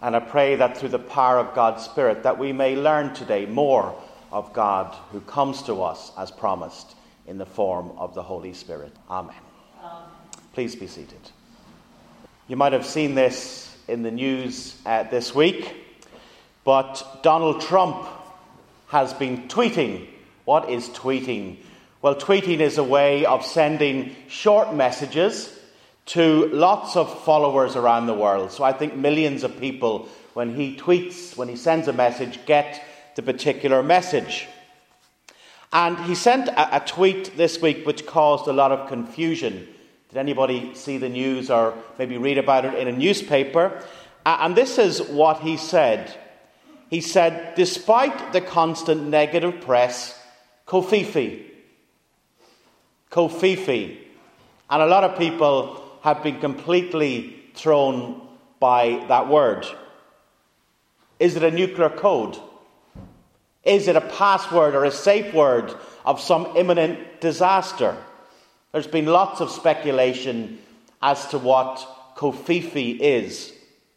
And I pray that through the power of God's Spirit that we may learn today more of God who comes to us as promised in the form of the Holy Spirit. Amen. Please be seated. You might have seen this in the news this week, but Donald Trump has been tweeting. What is tweeting? Well, tweeting is a way of sending short messages to lots of followers around the world. So I think millions of people, when he tweets, when he sends a message, get the particular message. And he sent a tweet this week which caused a lot of confusion. Did anybody see the news or maybe read about it in a newspaper? And this is what he said. He said, despite the constant negative press, Kofifi. Kofifi. And a lot of people have been completely thrown by that word. Is it a nuclear code? Is it a password or a safe word of some imminent disaster? There's been lots of speculation as to what Kofifi is.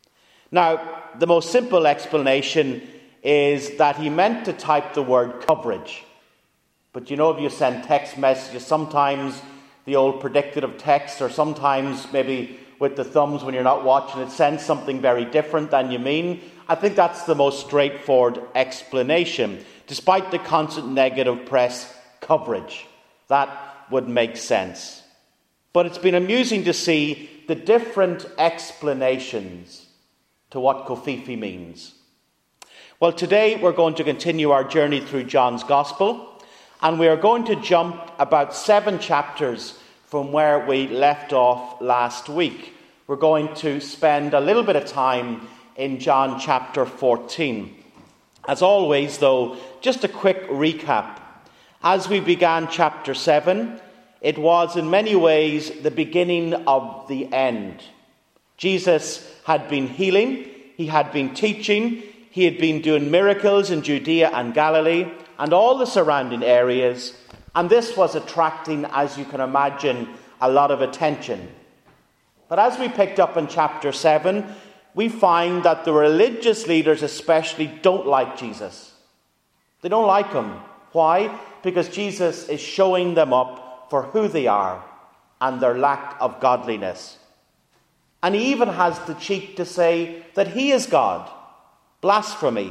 Now, the most simple explanation is that he meant to type the word coverage. But you know, if you send text messages, sometimes the old predictive text, or sometimes maybe with the thumbs when you're not watching, it sends something very different than you mean. I think that's the most straightforward explanation. Despite the constant negative press coverage, that would make sense. But it's been amusing to see the different explanations to what Kofifi means. Well, today we're going to continue our journey through John's Gospel, and we are going to jump about 7 chapters from where we left off last week. We're going to spend a little bit of time in John chapter 14. As always, though, just a quick recap. As we began chapter 7, it was in many ways the beginning of the end. Jesus had been healing, he had been teaching, he had been doing miracles in Judea and Galilee and all the surrounding areas, and this was attracting, as you can imagine, a lot of attention. But as we picked up in chapter 7, we find that the religious leaders especially don't like Jesus. They don't like him. Why? Because Jesus is showing them up for who they are and their lack of godliness. And he even has the cheek to say that he is God. Blasphemy.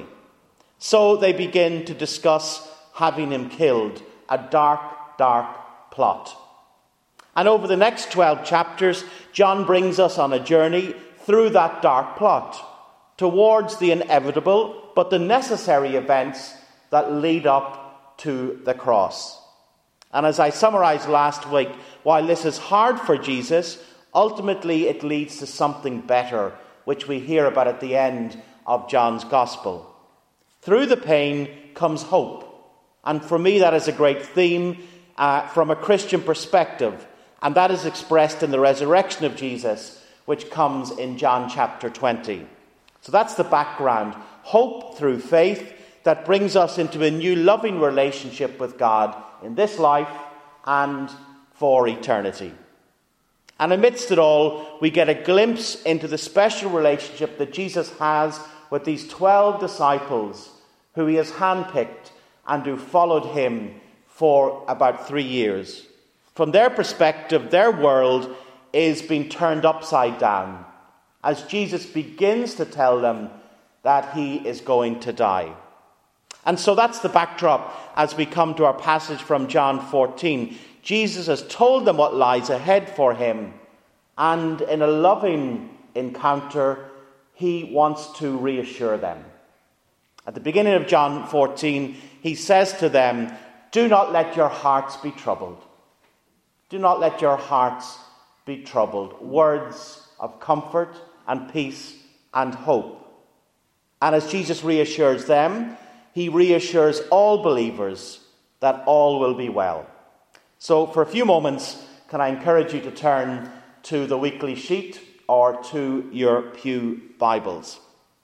So they begin to discuss having him killed. A dark, dark plot. And over the next 12 chapters, John brings us on a journey through that dark plot towards the inevitable but the necessary events that lead up to the cross. And as I summarized last week, while this is hard for Jesus, ultimately it leads to something better, which we hear about at the end of John's Gospel. Through the pain comes hope. And for me, that is a great theme from a Christian perspective. And that is expressed in the resurrection of Jesus, which comes in John chapter 20. So that's the background. Hope through faith that brings us into a new loving relationship with God in this life and for eternity. And amidst it all, we get a glimpse into the special relationship that Jesus has with these 12 disciples who he has handpicked and who followed him for about 3 years. From their perspective, their world is being turned upside down as Jesus begins to tell them that he is going to die. And so that's the backdrop as we come to our passage from John 14. Jesus has told them what lies ahead for him, and in a loving encounter, he wants to reassure them. At the beginning of John 14, he says to them, "Do not let your hearts be troubled." Do not let your hearts be troubled. Words of comfort and peace and hope. And as Jesus reassures them, he reassures all believers that all will be well. So for a few moments, can I encourage you to turn to the weekly sheet or to your pew Bibles.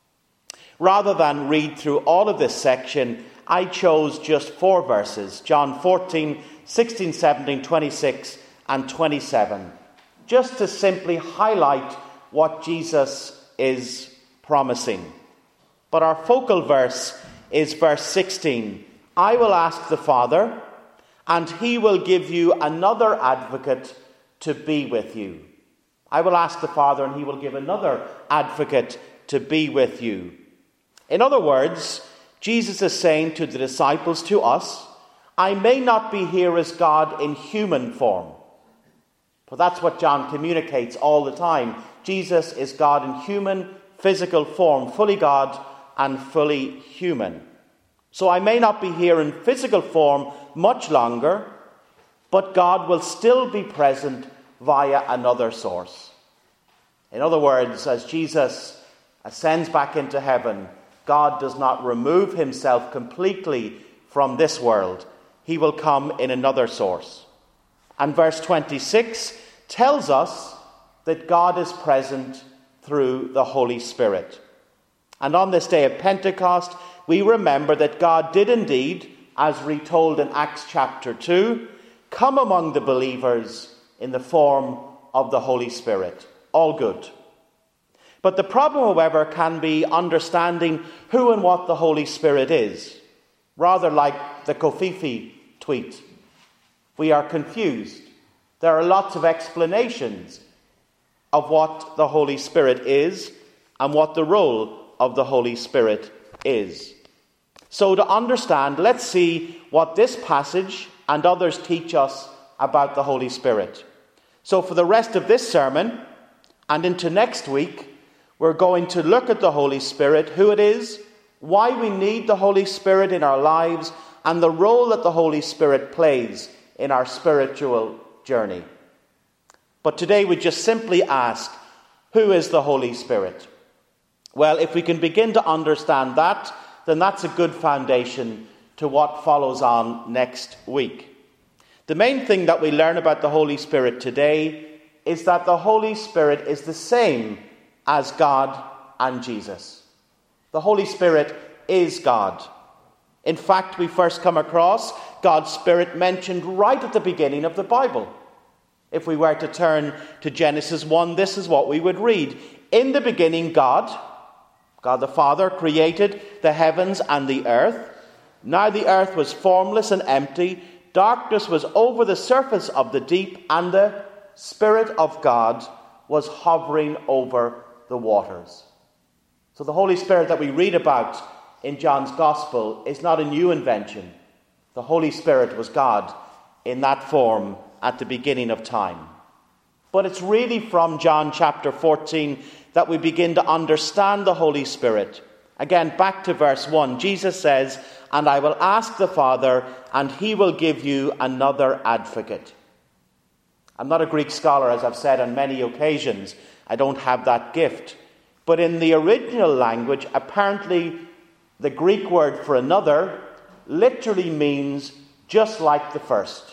Rather than read through all of this section, I chose just 4 verses, John 14, 16, 17, 26 and 27, just to simply highlight what Jesus is promising. But our focal verse is verse 16. I will ask the Father, and he will give you another advocate to be with you. I will ask the Father, and he will give another advocate to be with you. In other words, Jesus is saying to the disciples, to us, I may not be here as God in human form. But that's what John communicates all the time. Jesus is God in human, physical form, fully God and fully human. So I may not be here in physical form much longer, but God will still be present via another source. In other words, as Jesus ascends back into heaven, God does not remove himself completely from this world. He will come in another source. And verse 26 tells us that God is present through the Holy Spirit. And on this day of Pentecost, we remember that God did indeed, as retold in Acts chapter 2, come among the believers in the form of the Holy Spirit. All good. But the problem, however, can be understanding who and what the Holy Spirit is. Rather like the Kofifi tweet. We are confused. There are lots of explanations of what the Holy Spirit is and what the role of the Holy Spirit is. So to understand, let's see what this passage and others teach us about the Holy Spirit. So for the rest of this sermon and into next week, we're going to look at the Holy Spirit, who it is, why we need the Holy Spirit in our lives, and the role that the Holy Spirit plays in our spiritual journey. But today we just simply ask, who is the Holy Spirit? Well, if we can begin to understand that, then that's a good foundation to what follows on next week. The main thing that we learn about the Holy Spirit today is that the Holy Spirit is the same as God and Jesus. The Holy Spirit is God. In fact, we first come across God's Spirit mentioned right at the beginning of the Bible. If we were to turn to Genesis 1, this is what we would read. In the beginning, God the Father, created the heavens and the earth. Now the earth was formless and empty. Darkness was over the surface of the deep, and the Spirit of God was hovering over the waters. So the Holy Spirit that we read about in John's Gospel is not a new invention. The Holy Spirit was God in that form at the beginning of time. But it's really from John chapter 14 that we begin to understand the Holy Spirit. Again, back to verse 1, Jesus says, and I will ask the Father, and he will give you another advocate. I'm not a Greek scholar, as I've said on many occasions. I don't have that gift. But in the original language, apparently the Greek word for another literally means just like the first.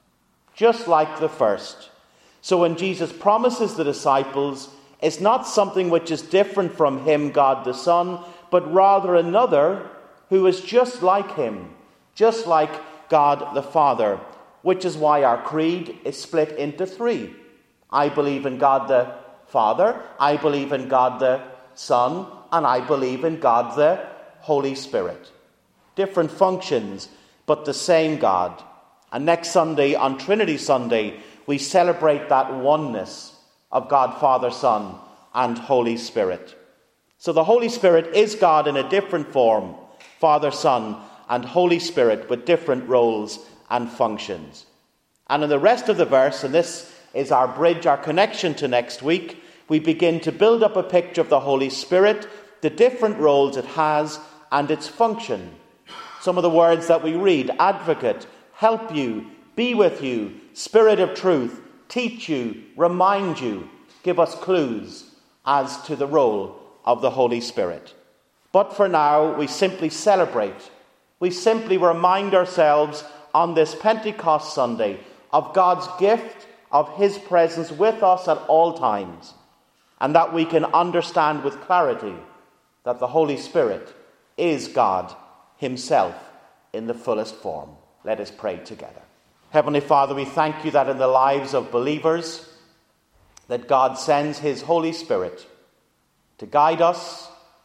Just like the first. So when Jesus promises the disciples, it's not something which is different from him, God the Son, but rather another who is just like him, just like God the Father, which is why our creed is split into three. I believe in God the Father, I believe in God the Son, and I believe in God the Holy Spirit. Different functions, but the same God. And next Sunday, on Trinity Sunday, we celebrate that oneness of God, Father, Son, and Holy Spirit. So the Holy Spirit is God in a different form, Father, Son, and Holy Spirit, with different roles and functions. And in the rest of the verse, and this is our bridge, our connection to next week, we begin to build up a picture of the Holy Spirit, the different roles it has, and its function. Some of the words that we read: advocate, help you, be with you, Spirit of truth, teach you, remind you, give us clues as to the role of the Holy Spirit. But for now, we simply celebrate. We simply remind ourselves on this Pentecost Sunday of God's gift of his presence with us at all times, and that we can understand with clarity that the Holy Spirit is God himself in the fullest form. Let us pray together. Heavenly Father, we thank you that in the lives of believers, that God sends his Holy Spirit to guide us,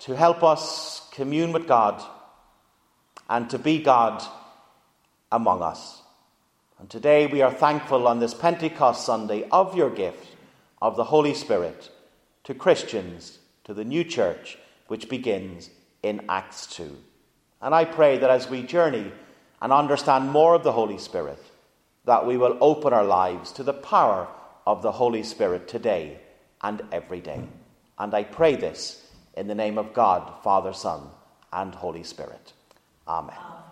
to help us commune with God and to be God among us. And today we are thankful on this Pentecost Sunday of your gift of the Holy Spirit to Christians, to the new church, which begins in Acts 2. And I pray that as we journey and understand more of the Holy Spirit, that we will open our lives to the power of the Holy Spirit today and every day. And I pray this in the name of God, Father, Son, and Holy Spirit. Amen.